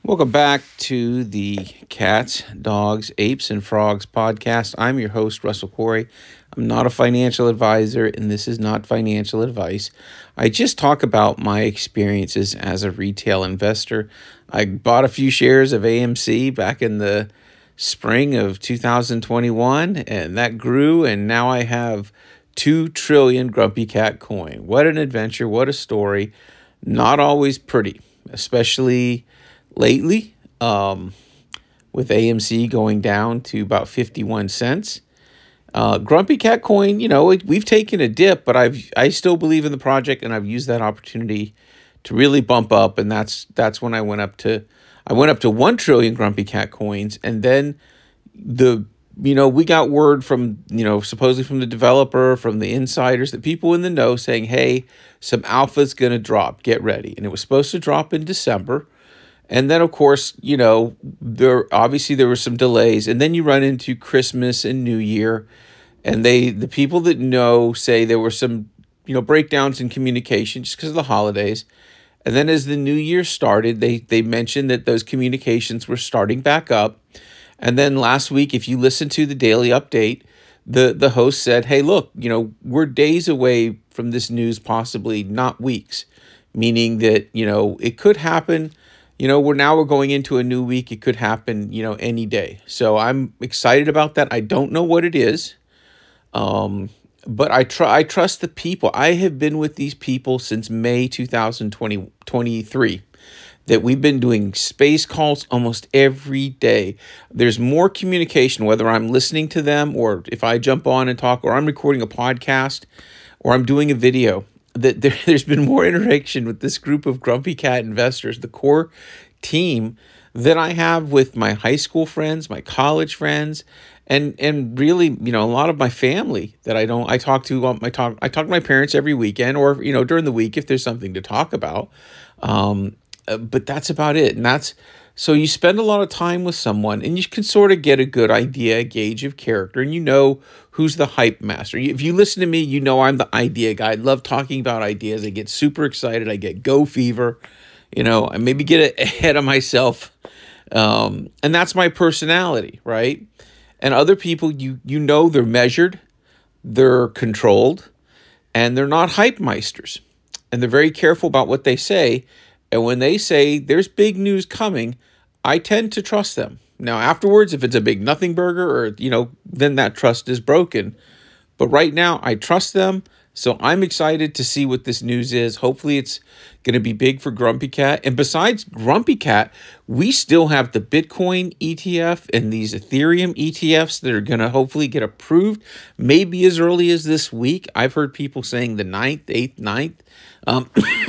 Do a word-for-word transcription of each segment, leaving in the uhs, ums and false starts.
Welcome back to the Cats, Dogs, Apes, and Frogs podcast. I'm your host, Russell Corey. I'm not a financial advisor, and this is not financial advice. I just talk about my experiences as a retail investor. I bought a few shares of A M C back in the spring of two thousand twenty-one, and that grew, and now I have two trillion Grumpy Cat coin. What an adventure, what a story. Not always pretty, especially lately, um, with A M C going down to about fifty-one cents. Uh, Grumpy Cat Coin, you know, it, we've taken a dip, but I've I still believe in the project, and I've used that opportunity to really bump up, and that's that's when I went up to I went up to one trillion Grumpy Cat coins, and then the you know we got word from you know supposedly from the developer, from the insiders, that people in the know saying, hey, some alpha's gonna drop, get ready, and it was supposed to drop in December. And then, of course, you know, there obviously there were some delays, and then you run into Christmas and New Year, and they the people that know say there were some you know breakdowns in communication just because of the holidays. And then as the new year started, they they mentioned that those communications were starting back up. And then last week, if you listen to the daily update, the the host said, "Hey, look, you know, we're days away from this news, possibly not weeks," meaning that you know it could happen. You know, we're now we're going into a new week. It could happen, you know, any day. So I'm excited about that. I don't know what it is, um, but I try. I trust the people. I have been with these people since May two thousand twenty twenty-three. That we've been doing space calls almost every day. There's more communication, whether I'm listening to them or if I jump on and talk, or I'm recording a podcast, or I'm doing a video. That there, there's been more interaction with this group of Grumpy Cat investors, the core team, than I have with my high school friends, my college friends, and and really, you know, a lot of my family that I don't I talk to. Um, I talk I talk to my parents every weekend, or you know, during the week if there's something to talk about. Um, uh, but that's about it, and that's so you spend a lot of time with someone, and you can sort of get a good idea, a gauge of character, and you know who's the hype master. If you listen to me, you know I'm the idea guy. I love talking about ideas. I get super excited. I get go fever. You know, I maybe get ahead of myself, um, and that's my personality, right? And other people, you you know, they're measured, they're controlled, and they're not hype meisters, and they're very careful about what they say. And when they say there's big news coming, I tend to trust them. Now, afterwards, if it's a big nothing burger, or you know, then that trust is broken. But right now, I trust them. So I'm excited to see what this news is. Hopefully, it's going to be big for Grumpy Cat. And besides Grumpy Cat, we still have the Bitcoin E T F and these Ethereum E T Fs that are going to hopefully get approved maybe as early as this week. I've heard people saying the ninth, eighth, ninth. Um,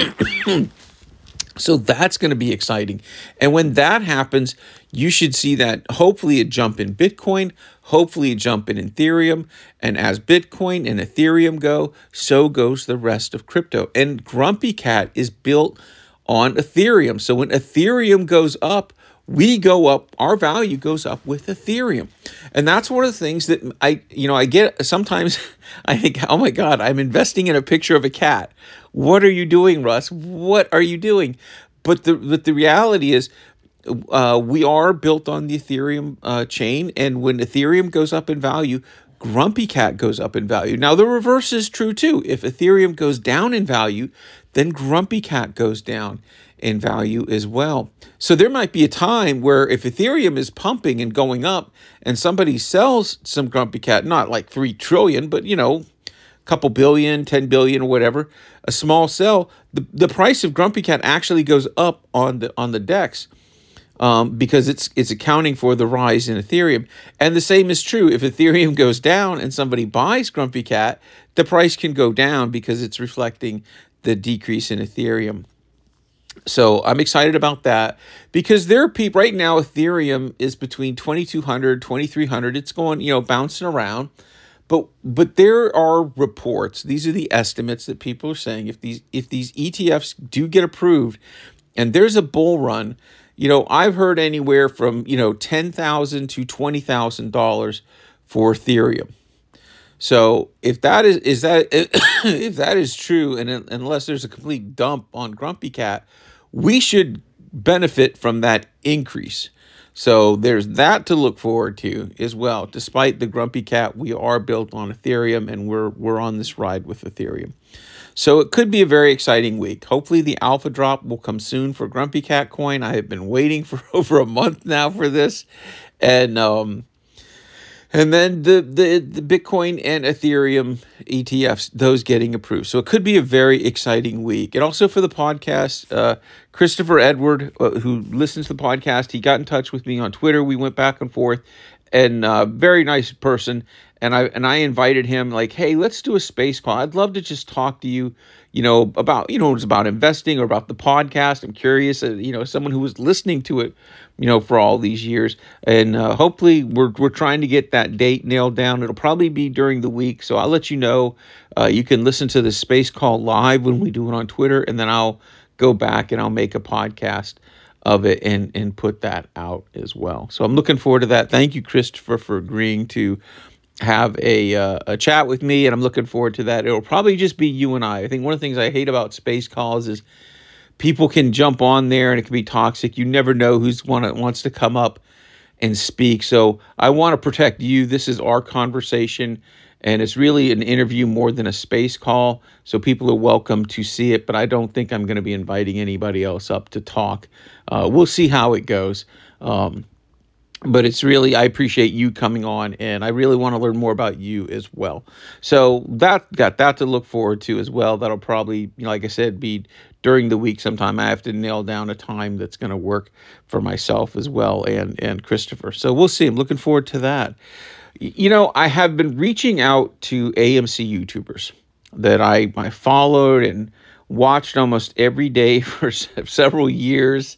So that's going to be exciting. And when that happens, you should see that hopefully a jump in Bitcoin, hopefully a jump in Ethereum. And as Bitcoin and Ethereum go, so goes the rest of crypto. And Grumpy Cat is built on Ethereum. So when Ethereum goes up, we go up, our value goes up with Ethereum. And that's one of the things that I, you know, I get sometimes I think, oh my God, I'm investing in a picture of a cat. What are you doing, Russ? What are you doing? But the but the reality is, uh, we are built on the Ethereum uh, chain, and when Ethereum goes up in value, Grumpy Cat goes up in value. Now the reverse is true too. If Ethereum goes down in value, then Grumpy Cat goes down in value as well. So there might be a time where if Ethereum is pumping and going up, and somebody sells some Grumpy Cat, not like three trillion, but you know, couple billion, ten billion, or whatever, a small sell, the, the price of Grumpy Cat actually goes up on the on the DEX, um, because it's it's accounting for the rise in Ethereum. And the same is true if Ethereum goes down and somebody buys Grumpy Cat, the price can go down because it's reflecting the decrease in Ethereum. So I'm excited about that because there are people right now. Ethereum is between twenty-two hundred, twenty-three hundred. It's going, you know, bouncing around. But but there are reports. These are the estimates that people are saying if these if these E T Fs do get approved, and there's a bull run, you know, I've heard anywhere from you know ten thousand to twenty thousand dollars for Ethereum. So if that is is that if that is true, and unless there's a complete dump on Grumpy Cat, we should benefit from that increase. So there's that to look forward to as well. Despite the grumpy cat, we are built on Ethereum, and we're we're on this ride with Ethereum. So it could be a very exciting week. Hopefully the alpha drop will come soon for Grumpy Cat Coin. I have been waiting for over a month now for this. And um and then the, the, the Bitcoin and Ethereum E T Fs, those getting approved. So it could be a very exciting week. And also for the podcast, uh, Christopher Edward, uh, who listens to the podcast, he got in touch with me on Twitter. We went back and forth, and uh, very nice person. And I and I invited him, like, hey, let's do a space call. I'd love to just talk to you, you know, about, you know, it's about investing or about the podcast. I'm curious, uh, you know, someone who was listening to it, you know, for all these years. And uh, hopefully we're we're trying to get that date nailed down. It'll probably be during the week. So I'll let you know. Uh, you can listen to the space call live when we do it on Twitter, and then I'll go back and I'll make a podcast of it and and put that out as well. So I'm looking forward to that. Thank you, Christopher, for agreeing to have a uh, a chat with me, and I'm looking forward to that. It'll probably just be you and I. I think one of the things I hate about space calls is people can jump on there and it can be toxic. You never know who's one wants to come up and speak. So I want to protect you. This is our conversation, and it's really an interview more than a space call. So people are welcome to see it, but I don't think I'm going to be inviting anybody else up to talk. Uh, we'll see how it goes. Um, But it's really, I appreciate you coming on, and I really want to learn more about you as well. So that got that to look forward to as well. That'll probably, you know, like I said, be during the week sometime. I have to nail down a time that's going to work for myself as well, and and Christopher. So we'll see. I'm looking forward to that. You know, I have been reaching out to A M C YouTubers that I, I followed and watched almost every day for several years.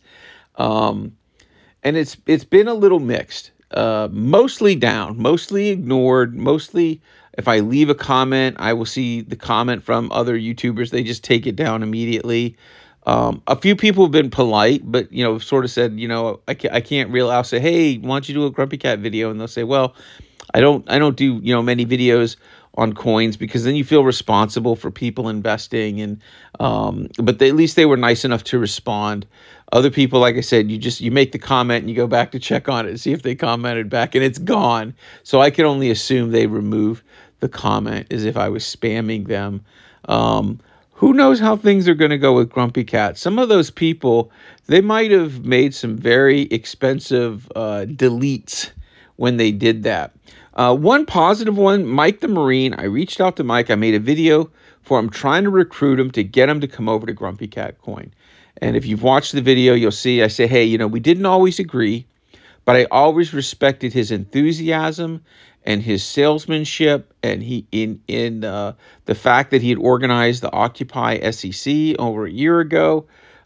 Um, And it's it's been a little mixed, uh, mostly down, mostly ignored, mostly if I leave a comment, I will see the comment from other YouTubers. They just take it down immediately. Um, a few people have been polite, but, you know, sort of said, you know, I can't, I can't really, I'll say, hey, why don't you do a Grumpy Cat video? And they'll say, well, I don't, I don't do, you know, many videos on coins, because then you feel responsible for people investing. And, um, but they, at least they were nice enough to respond. Other people, like I said, you just, you make the comment and you go back to check on it and see if they commented back, and it's gone. So I can only assume they remove the comment as if I was spamming them. Um, who knows how things are going to go with Grumpy Cat? Some of those people, they might have made some very expensive uh, deletes when they did that. Uh, one positive one, Mike the Marine. I reached out to Mike. I made a video for him trying to recruit him to get him to come over to Grumpy Cat Coin. And if you've watched the video, you'll see I say, hey, you know, we didn't always agree, but I always respected his enthusiasm and his salesmanship, and he in in uh, the fact that he had organized the Occupy S E C over a year ago.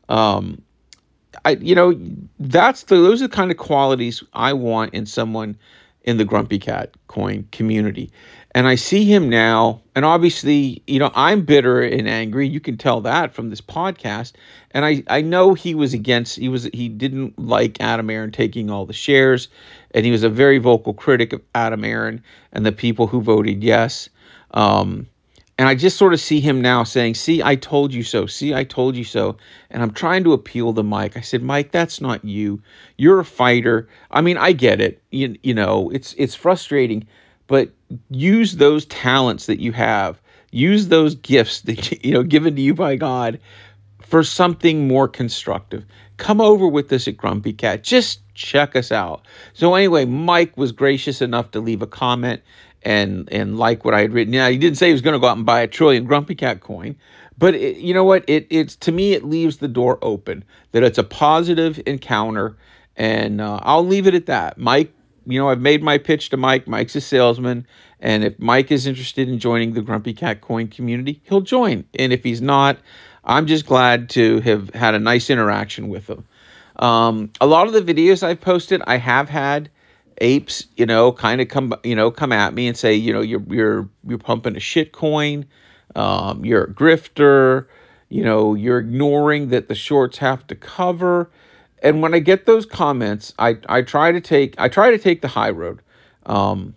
Um, I, you know, that's the those are the kind of qualities I want in someone in the Grumpy Cat Coin community. And I see him now, and obviously, you know, I'm bitter and angry. You can tell that from this podcast. And I, I know he was against, he was he didn't like Adam Aron taking all the shares, and he was a very vocal critic of Adam Aron and the people who voted yes. Um, and I just sort of see him now saying, see, I told you so. See, I told you so. And I'm trying to appeal to Mike. I said, Mike, that's not you. You're a fighter. I mean, I get it. You, you know, it's it's frustrating. But use those talents that you have. Use those gifts that, you know, given to you by God for something more constructive. Come over with us at Grumpy Cat. Just check us out. So anyway, Mike was gracious enough to leave a comment and and like what I had written. Now, he didn't say he was going to go out and buy a trillion Grumpy Cat coin, but it, you know what? It it's to me, it leaves the door open that it's a positive encounter, and uh, I'll leave it at that. Mike, you know, I've made my pitch to Mike. Mike's a salesman, and if Mike is interested in joining the Grumpy Cat Coin community, he'll join. And if he's not, I'm just glad to have had a nice interaction with him. Um, a lot of the videos I've posted, I have had apes, you know, kind of come, you know, come at me and say, you know, you're you're you're pumping a shit coin, um, you're a grifter, you know, you're ignoring that the shorts have to cover. And when I get those comments, I, I try to take I try to take the high road, um,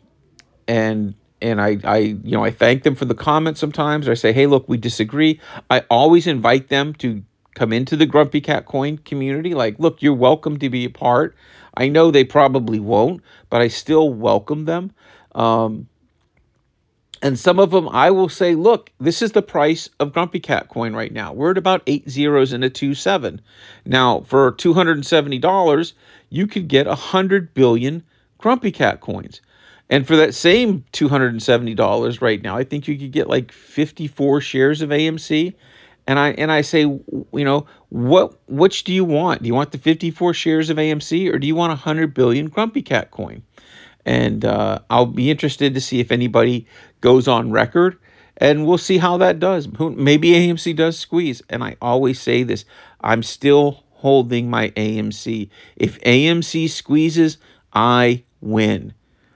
and and I, I you know I thank them for the comments sometimes. Or I say, hey, look, we disagree. I always invite them to come into the Grumpy Cat Coin community, like, look, you're welcome to be a part. I know they probably won't, but I still welcome them. Um, and some of them, I will say, look, this is the price of Grumpy Cat Coin right now. We're at about eight zeros and a two seven. Now, for two hundred seventy dollars, you could get one hundred billion Grumpy Cat Coins. And for that same two hundred seventy dollars right now, I think you could get like fifty-four shares of A M C. And I and I say, you know, what which do you want? Do you want the fifty-four shares of A M C, or do you want one hundred billion Grumpy Cat Coin? And uh, I'll be interested to see if anybody goes on record, and we'll see how that does. Maybe A M C does squeeze. And I always say this, I'm still holding my A M C. If A M C squeezes, I win.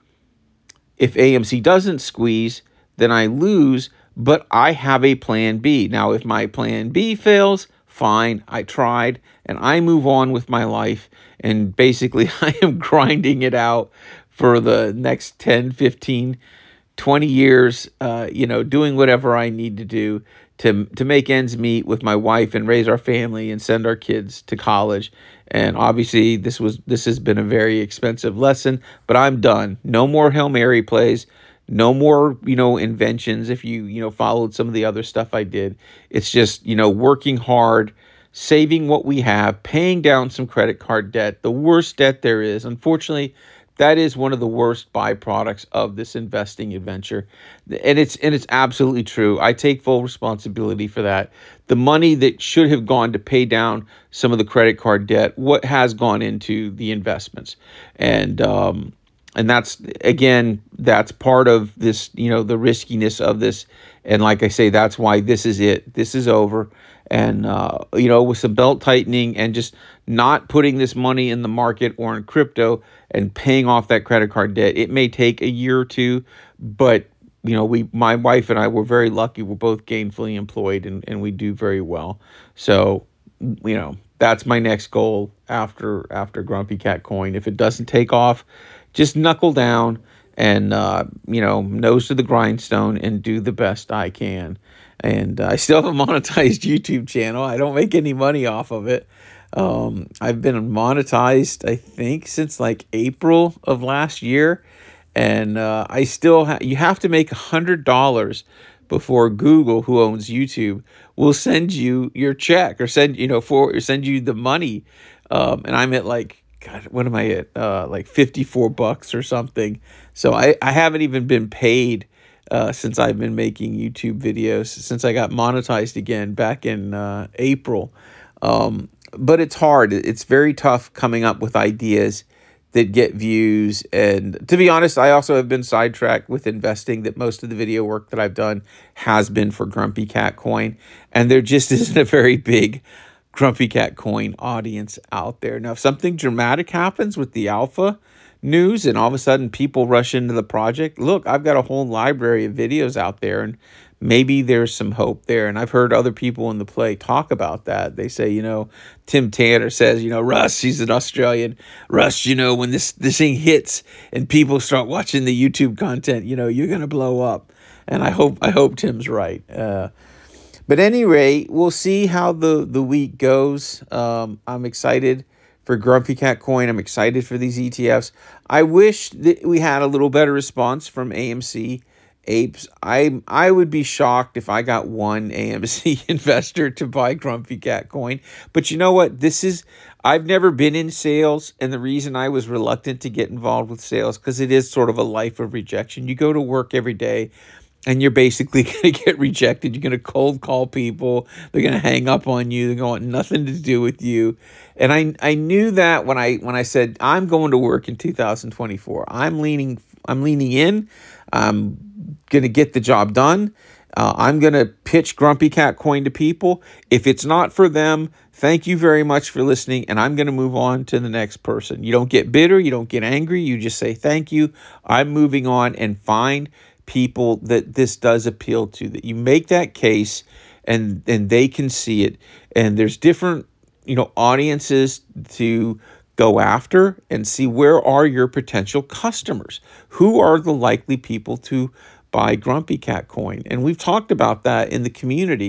If A M C doesn't squeeze, then I lose, but I have a plan B. Now, if my plan B fails, fine, I tried, and I move on with my life. And basically, I am grinding it out for the next ten, fifteen, twenty years, uh, you know, doing whatever I need to do to to make ends meet with my wife and raise our family and send our kids to college. And obviously, this was this has been a very expensive lesson, but I'm done. No more Hail Mary plays. No more, you know, inventions. If you, you know, followed some of the other stuff I did, it's just, you know, working hard, saving what we have, paying down some credit card debt, the worst debt there is. Unfortunately, that is one of the worst byproducts of this investing adventure. And it's and it's absolutely true. I take full responsibility for that. The money that should have gone to pay down some of the credit card debt, what has gone into the investments. And um, and that's, again, that's part of this, you know, the riskiness of this. And like I say, that's why this is it. This is over. And, uh, you know, with some belt tightening and just not putting this money in the market or in crypto and paying off that credit card debt, it may take a year or two, but, you know, we, my wife and I were very lucky. We're both gainfully employed, and, and we do very well. So, you know, that's my next goal after, after Grumpy Cat Coin. If it doesn't take off, just knuckle down and, uh, you know, nose to the grindstone and do the best I can. And uh, I still have a monetized YouTube channel. I don't make any money off of it. Um, I've been monetized, I think, since like April of last year. And uh, I still have, you have to make one hundred dollars before Google, who owns YouTube, will send you your check or send, you know, for, or send you the money. Um, and I'm at like, God, what am I at? Uh, like fifty-four bucks or something. So I, I haven't even been paid Uh, since I've been making YouTube videos, since I got monetized again back in uh, April. Um, but it's hard. It's very tough coming up with ideas that get views. And to be honest, I also have been sidetracked with investing, that most of the video work that I've done has been for Grumpy Cat Coin. And there just isn't a very big Grumpy Cat Coin audience out there. Now, if something dramatic happens with the alpha news and all of a sudden people rush into the project, look, I've got a whole library of videos out there, and maybe there's some hope there. And I've heard other people in the play talk about that. They say, you know, Tim Tanner says, you know, Russ, he's an Australian, Russ, you know, when this, this thing hits and people start watching the YouTube content, you know, you're going to blow up. And I hope, I hope Tim's right. Uh, but at any rate, we'll see how the, the week goes. Um, I'm excited for Grumpy Cat Coin. I'm excited for these E T Fs. I wish that we had a little better response from A M C Apes. I I would be shocked if I got one A M C investor to buy Grumpy Cat Coin. But you know what? This is, I've never been in sales, and the reason I was reluctant to get involved with sales, because it is sort of a life of rejection. You go to work every day, and you're basically going to get rejected. You're going to cold call people. They're going to hang up on you. They're going to want nothing to do with you. And I I knew that when I when I said I'm going to work in two thousand twenty-four. I'm leaning I'm leaning in. I'm going to get the job done. Uh, I'm going to pitch Grumpy Cat Coin to people. If it's not for them, thank you very much for listening, and I'm going to move on to the next person. You don't get bitter. You don't get angry. You just say thank you. I'm moving on, and find people that this does appeal to, that you make that case and and they can see it. And there's different, you know, audiences to go after and see where are your potential customers. Who are the likely people to buy Grumpy Cat Coin? And we've talked about that in the community,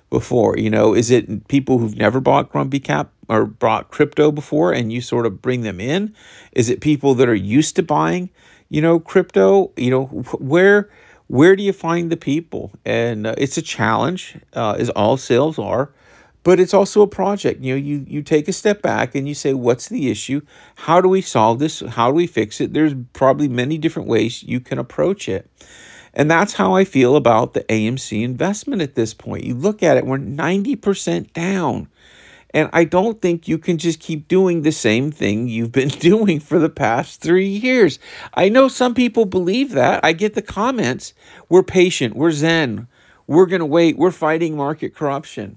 before? You know, is it people who've never bought Grumpy Cat or bought crypto before and you sort of bring them in? Is it people that are used to buying, you know, crypto? You know, where where do you find the people? And uh, it's a challenge, uh, as all sales are, but it's also a project. You know, you you take a step back and you say, what's the issue? How do we solve this? How do we fix it? There's probably many different ways you can approach it. And that's how I feel about the A M C investment at this point. You look at it, we're ninety percent down. And I don't think you can just keep doing the same thing you've been doing for the past three years. I know some people believe that. I get the comments. We're patient. We're zen. We're going to wait. We're fighting market corruption.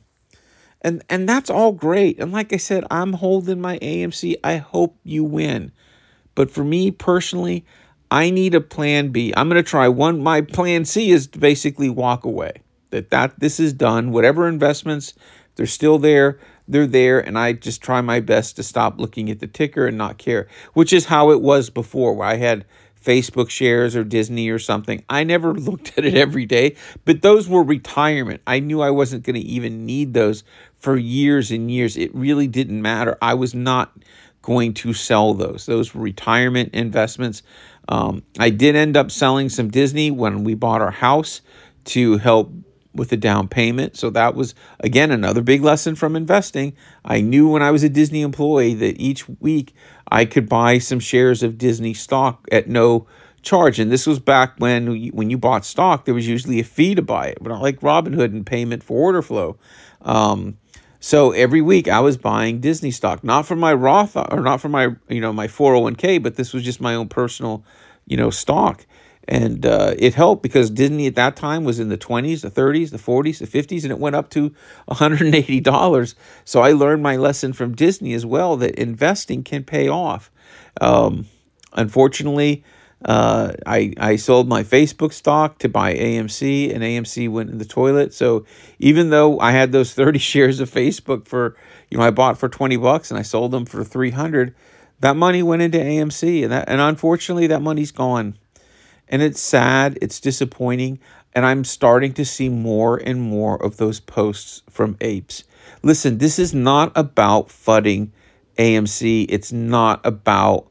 And and that's all great. And like I said, I'm holding my A M C. I hope you win. But for me personally, I need a plan B. I'm going to try one. My plan C is to basically walk away. That that this is done. Whatever investments, they're still there. They're there. And I just try my best to stop looking at the ticker and not care, which is how it was before, where I had Facebook shares or Disney or something. I never looked at it every day, but those were retirement. I knew I wasn't going to even need those for years and years. It really didn't matter. I was not going to sell those. Those were retirement investments. Um, I did end up selling some Disney when we bought our house to help with the down payment. So that was, again, another big lesson from investing. I knew when I was a Disney employee that each week I could buy some shares of Disney stock at no charge. And this was back when you, when you bought stock, there was usually a fee to buy it, but not like Robinhood and payment for order flow. Um, So every week I was buying Disney stock, not for my Roth or not for my, you know, my four oh one k, but this was just my own personal, you know, stock. And uh, it helped because Disney at that time was in the twenties, the thirties, the forties, the fifties, and it went up to one hundred eighty dollars. So I learned my lesson from Disney as well, that investing can pay off. Um, unfortunately, uh, I, I sold my Facebook stock to buy A M C, and A M C went in the toilet. So even though I had those thirty shares of Facebook for, you know, I bought for twenty bucks and I sold them for three hundred, that money went into A M C, and that, and unfortunately that money's gone. And it's sad, it's disappointing, and I'm starting to see more and more of those posts from apes. Listen, this is not about fudding A M C. It's not about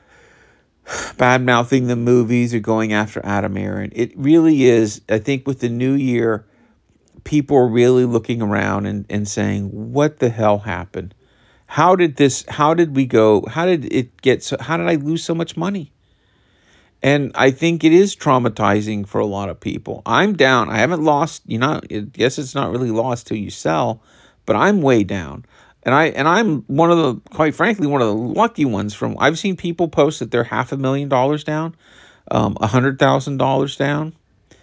bad-mouthing the movies or going after Adam Aaron. It really is, I think with the new year, people are really looking around and, and saying, what the hell happened? How did this, how did we go, how did it get, so, how did I lose so much money? And I think it is traumatizing for a lot of people. I'm down. I haven't lost, you know, I guess it's not really lost till you sell, but I'm way down. And I and I'm one of the, quite frankly, one of the lucky ones. From I've seen people post that they're half a million dollars down, um, a hundred thousand dollars down,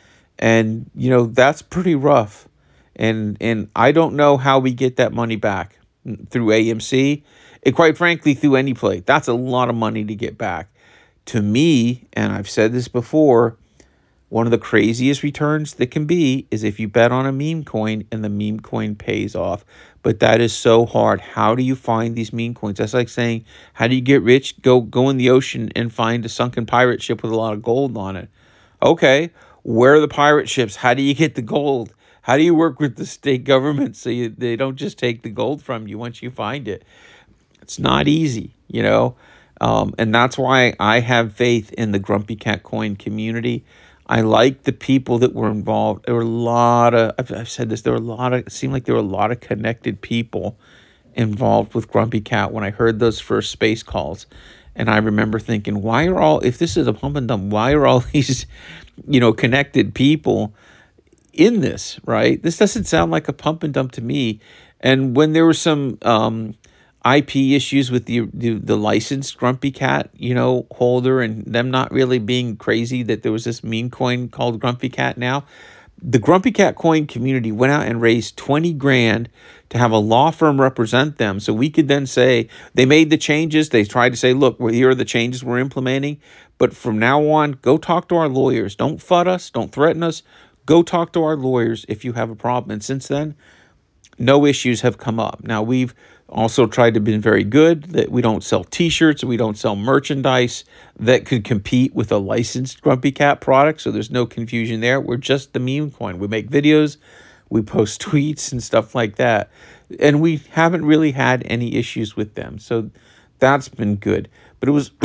and you know that's pretty rough. And and I don't know how we get that money back through A M C, and quite frankly through any play. That's a lot of money to get back. To me, and I've said this before, one of the craziest returns that can be is if you bet on a meme coin and the meme coin pays off. But that is so hard. How do you find these meme coins? That's like saying, how do you get rich? Go go in the ocean and find a sunken pirate ship with a lot of gold on it. Okay, where are the pirate ships? How do you get the gold? How do you work with the state government so you, they don't just take the gold from you once you find it? It's not easy, you know. Um, and that's why I have faith in the Grumpy Cat Coin community. I like the people that were involved. There were a lot of, I've, I've said this, there were a lot of, it seemed like there were a lot of connected people involved with Grumpy Cat when I heard those first space calls. And I remember thinking, why are all, if this is a pump and dump, why are all these, you know, connected people in this, right? This doesn't sound like a pump and dump to me. And when there were some, um, I P issues with the, the the licensed Grumpy Cat, you know, holder, and them not really being crazy that there was this meme coin called Grumpy Cat now. The Grumpy Cat coin community went out and raised twenty grand to have a law firm represent them. So we could then say they made the changes. They tried to say, look, here are the changes we're implementing. But from now on, go talk to our lawyers. Don't FUD us. Don't threaten us. Go talk to our lawyers if you have a problem. And since then, no issues have come up. Now, we've also tried to be very good that we don't sell T-shirts, we don't sell merchandise that could compete with a licensed Grumpy Cat product, so there's no confusion there. We're just the meme coin. We make videos, We post tweets and stuff like that. And we haven't really had any issues with them. So that's been good. But it was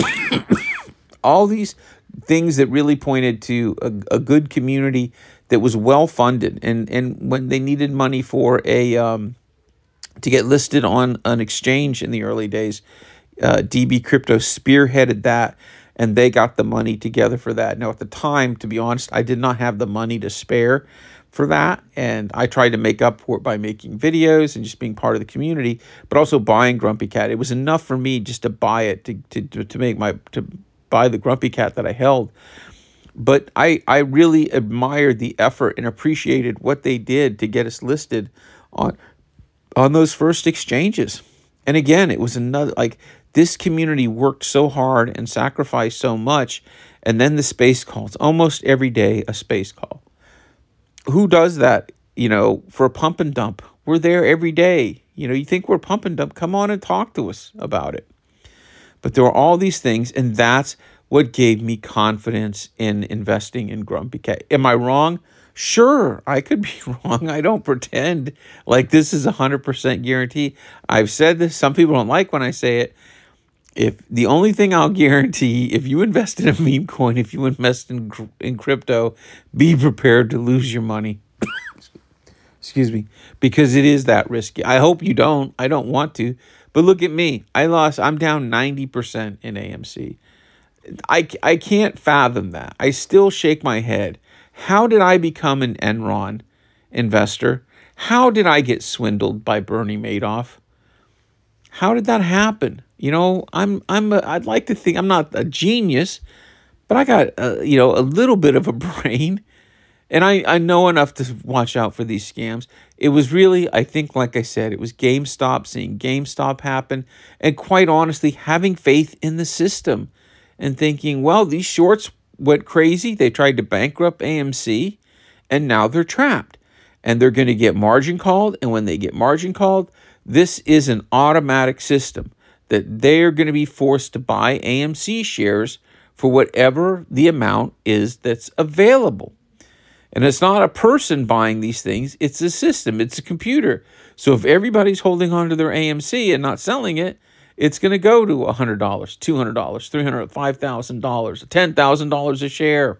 all these things that really pointed to a, a good community that was well funded. And, and when they needed money for a um, to get listed on an exchange in the early days, uh, D B Crypto spearheaded that, and they got the money together for that. Now, at the time, to be honest, I did not have the money to spare for that, and I tried to make up for it by making videos and just being part of the community, but also buying Grumpy Cat. It was enough for me just to buy it to to to make my to buy the Grumpy Cat that I held. But I I really admired the effort and appreciated what they did to get us listed on on those first exchanges. And again, it was another, like, this community worked so hard and sacrificed so much, and then the space calls, almost every day a space call. Who does that, you know, for a pump and dump? We're there every day. You know, you think we're pump and dump, come on and talk to us about it. But there were all these things, and that's what gave me confidence in investing in Grumpy Cat. Am I wrong? Sure, I could be wrong. I don't pretend like this is a one hundred percent guarantee. I've said this. Some people don't like when I say it. If the only thing I'll guarantee, if you invest in a meme coin, if you invest in in crypto, be prepared to lose your money. Excuse me, because it is that risky. I hope you don't. I don't want to. But look at me. I lost. I'm down ninety percent in A M C. I, I can't fathom that. I still shake my head. How did I become an Enron investor? How did I get swindled by Bernie Madoff? How did that happen? You know, I'm I'm a, I'd like to think I'm not a genius, but I got a, you know, a little bit of a brain, and I, I know enough to watch out for these scams. It was really, I think, like I said, it was GameStop, seeing GameStop happen, and quite honestly, having faith in the system and thinking, well, these shorts went crazy. They tried to bankrupt A M C, and now they're trapped. And they're going to get margin called, and when they get margin called, this is an automatic system that they're going to be forced to buy A M C shares for whatever the amount is that's available. And it's not a person buying these things, it's a system, it's a computer. So if everybody's holding on to their A M C and not selling it, it's going to go to one hundred dollars, two hundred dollars, three hundred dollars, five thousand dollars, ten thousand dollars a share.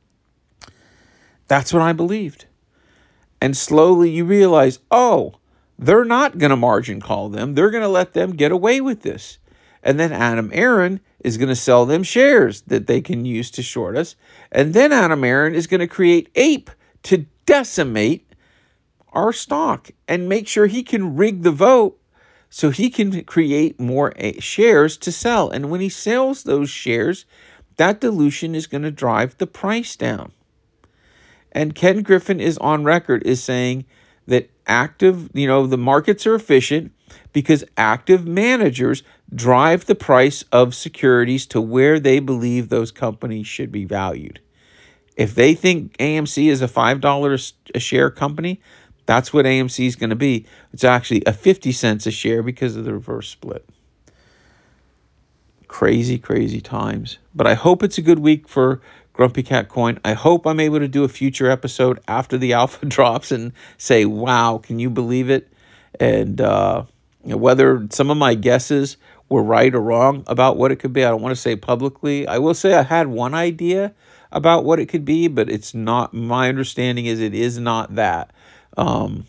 That's what I believed. And slowly you realize, oh, they're not going to margin call them. They're going to let them get away with this. And then Adam Aron is going to sell them shares that they can use to short us. And then Adam Aron is going to create Ape to decimate our stock and make sure he can rig the vote so he can create more shares to sell. And when he sells those shares, that dilution is going to drive the price down. And Ken Griffin is on record is saying that active, you know, the markets are efficient because active managers drive the price of securities to where they believe those companies should be valued. If they think A M C is a five dollars a share company, that's what A M C is going to be. It's actually a fifty cents a share because of the reverse split. Crazy, crazy times. But I hope it's a good week for Grumpy Cat Coin. I hope I'm able to do a future episode after the alpha drops and say, wow, can you believe it? And uh, you know, whether some of my guesses were right or wrong about what it could be, I don't want to say publicly. I will say I had one idea about what it could be, but it's not, my understanding is it is not that. Um,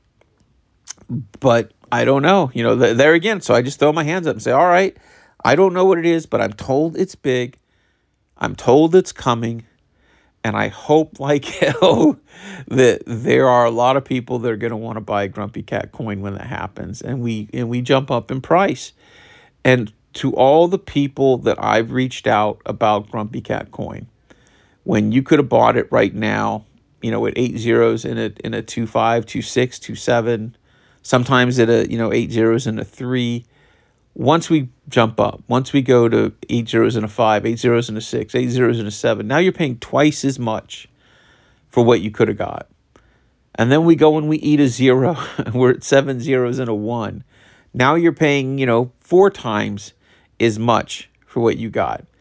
but I don't know, you know, th- there again. So I just throw my hands up and say, all right, I don't know what it is, but I'm told it's big. I'm told it's coming. And I hope like hell that there are a lot of people that are going to want to buy Grumpy Cat Coin when that happens. And we, and we jump up in price. And to all the people that I've reached out about Grumpy Cat Coin, when you could have bought it right now, you know, at eight zeros in a in a two five, two six, two seven, sometimes at a, you know, eight zeros and a three. Once we jump up, once we go to eight zeros and a five, eight zeros and a six, eight zeros and a seven, now you're paying twice as much for what you could have got. And then we go and we eat a zero, we're at seven zeros and a one. Now you're paying, you know, four times as much for what you got.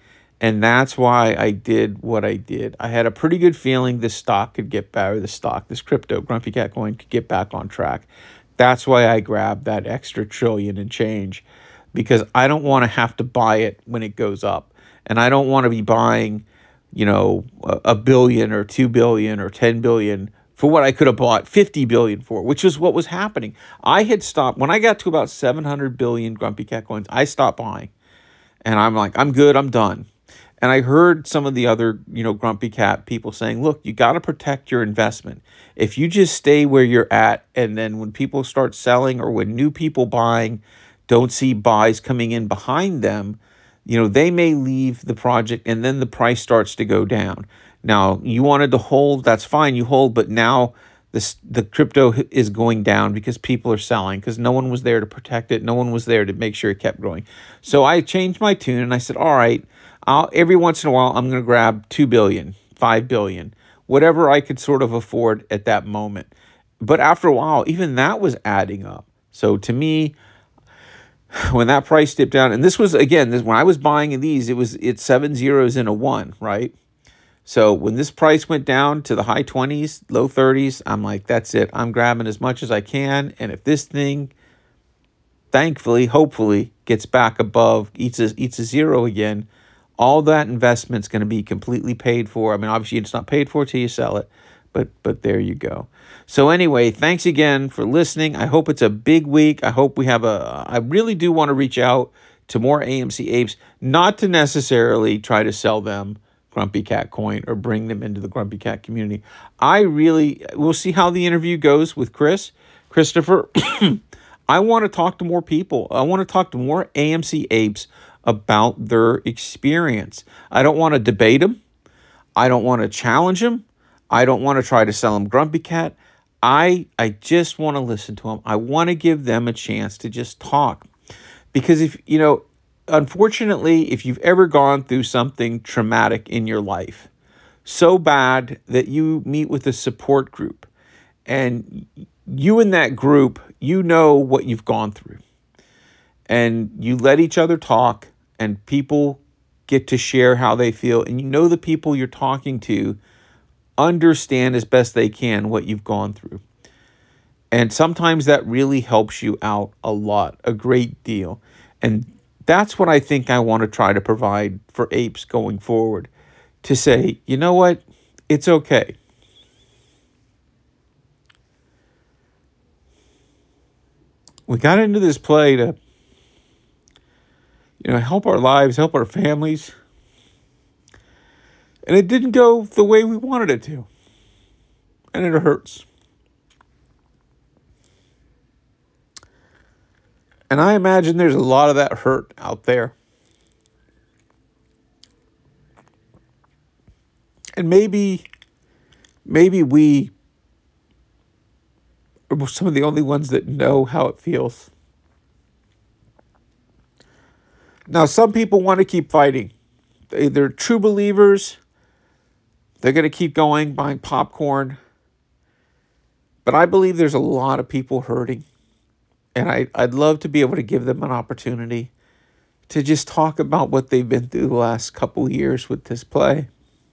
And that's why I did what I did. I had a pretty good feeling this stock could get better, the stock, this crypto, Grumpy Cat coin could get back on track. That's why I grabbed that extra trillion and change, because I don't want to have to buy it when it goes up. And I don't want to be buying, you know, a, a billion or two billion or ten billion for what I could have bought fifty billion for, which is what was happening. I had stopped when I got to about seven hundred billion Grumpy Cat coins. I stopped buying, and I'm like, I'm good. I'm done. And I heard some of the other, you know, Grumpy Cat people saying, look, you got to protect your investment. If you just stay where you're at, and then when people start selling or when new people buying don't see buys coming in behind them, you know, they may leave the project and then the price starts to go down. Now, you wanted to hold, that's fine, you hold, but now this, the crypto is going down because people are selling, because no one was there to protect it. No one was there to make sure it kept growing. So I changed my tune and I said, all right, I'll, every once in a while, I'm going to grab two billion, five billion, whatever I could sort of afford at that moment. But after a while, even that was adding up. So to me, when that price dipped down, and this was, again, this, when I was buying these, it was, it's seven zeros and a one, right? So when this price went down to the high twenties, low thirties, I'm like, that's it. I'm grabbing as much as I can. And if this thing, thankfully, hopefully, gets back above, eats a, eats a zero again, all that investment's going to be completely paid for. I mean, obviously, it's not paid for till you sell it, but but there you go. So anyway, thanks again for listening. I hope it's a big week. I hope we have a, I really do want to reach out to more A M C apes, not to necessarily try to sell them Grumpy Cat coin or bring them into the Grumpy Cat community. I really, we'll see how the interview goes with Chris, Christopher. I want to talk to more people. I want to talk to more A M C apes about their experience. I don't want to debate them. I don't want to challenge them. I don't want to try to sell them Grumpy Cat. I, I just want to listen to them. I want to give them a chance to just talk. Because if, you know, unfortunately, if you've ever gone through something traumatic in your life, so bad that you meet with a support group, and you in that group, you know what you've gone through, and you let each other talk, and people get to share how they feel, and you know the people you're talking to understand as best they can what you've gone through. And sometimes that really helps you out a lot, a great deal. And that's what I think I want to try to provide for apes going forward, to say, you know what, it's okay. We got into this play to, you know, help our lives, help our families. And it didn't go the way we wanted it to. And it hurts. And I imagine there's a lot of that hurt out there. And maybe, maybe we are some of the only ones that know how it feels. Now, some people want to keep fighting. They, they're true believers. They're going to keep going, buying popcorn. But I believe there's a lot of people hurting. And I, I'd love to be able to give them an opportunity to just talk about what they've been through the last couple years with this play.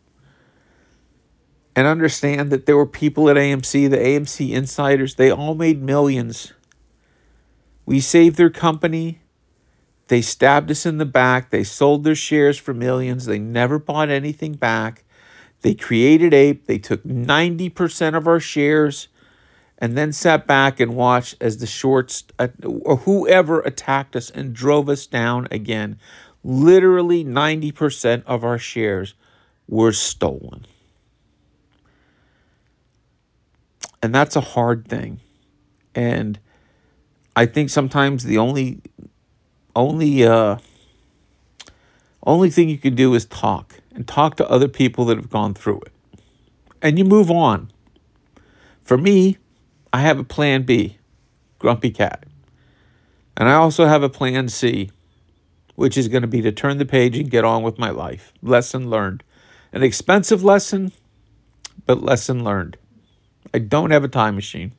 And understand that there were people at A M C, the A M C insiders, they all made millions. We saved their company. They stabbed us in the back. They sold their shares for millions. They never bought anything back. They created Ape. They took ninety percent of our shares and then sat back and watched as the shorts, uh, or whoever attacked us and drove us down again. Literally ninety percent of our shares were stolen. And that's a hard thing. And I think sometimes the only only uh, only thing you can do is talk. And talk to other people that have gone through it. And you move on. For me, I have a plan B, Grumpy Cat. And I also have a plan C, which is going to be to turn the page and get on with my life. Lesson learned. An expensive lesson, but lesson learned. I don't have a time machine.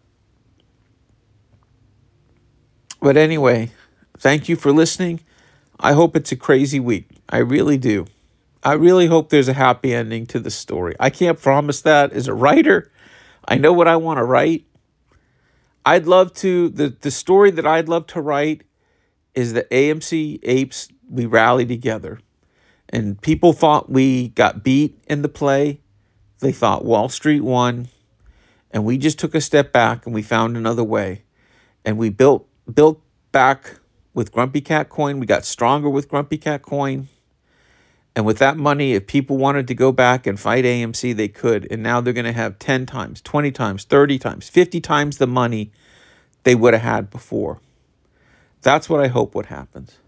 But anyway, thank you for listening. I hope it's a crazy week. I really do. I really hope there's a happy ending to the story. I can't promise that as a writer. I know what I want to write. I'd love to, the, the story that I'd love to write is the A M C Apes, we rallied together. And people thought we got beat in the play. They thought Wall Street won. And we just took a step back and we found another way. And we built built back with Grumpy Cat Coin. We got stronger with Grumpy Cat Coin. And with that money, if people wanted to go back and fight A M C, they could. And now they're going to have ten times, twenty times, thirty times, fifty times the money they would have had before. That's what I hope what happens.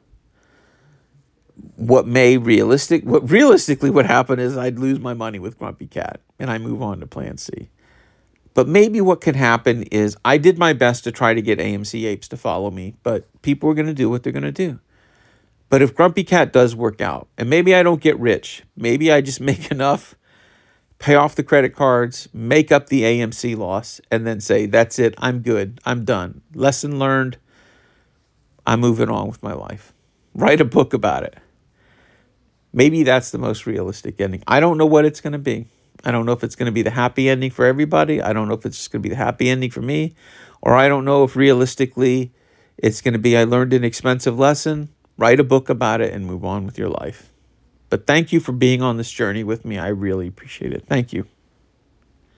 What may realistic, what realistically would happen is I'd lose my money with Grumpy Cat and I move on to Plan C. But maybe what could happen is I did my best to try to get A M C Apes to follow me, but people are going to do what they're going to do. But if Grumpy Cat does work out, and maybe I don't get rich, maybe I just make enough, pay off the credit cards, make up the A M C loss, and then say, that's it, I'm good, I'm done. Lesson learned, I'm moving on with my life. Write a book about it. Maybe that's the most realistic ending. I don't know what it's going to be. I don't know if it's going to be the happy ending for everybody. I don't know if it's just going to be the happy ending for me. Or I don't know if realistically it's going to be I learned an expensive lesson, write a book about it, and move on with your life. But thank you for being on this journey with me. I really appreciate it. Thank you.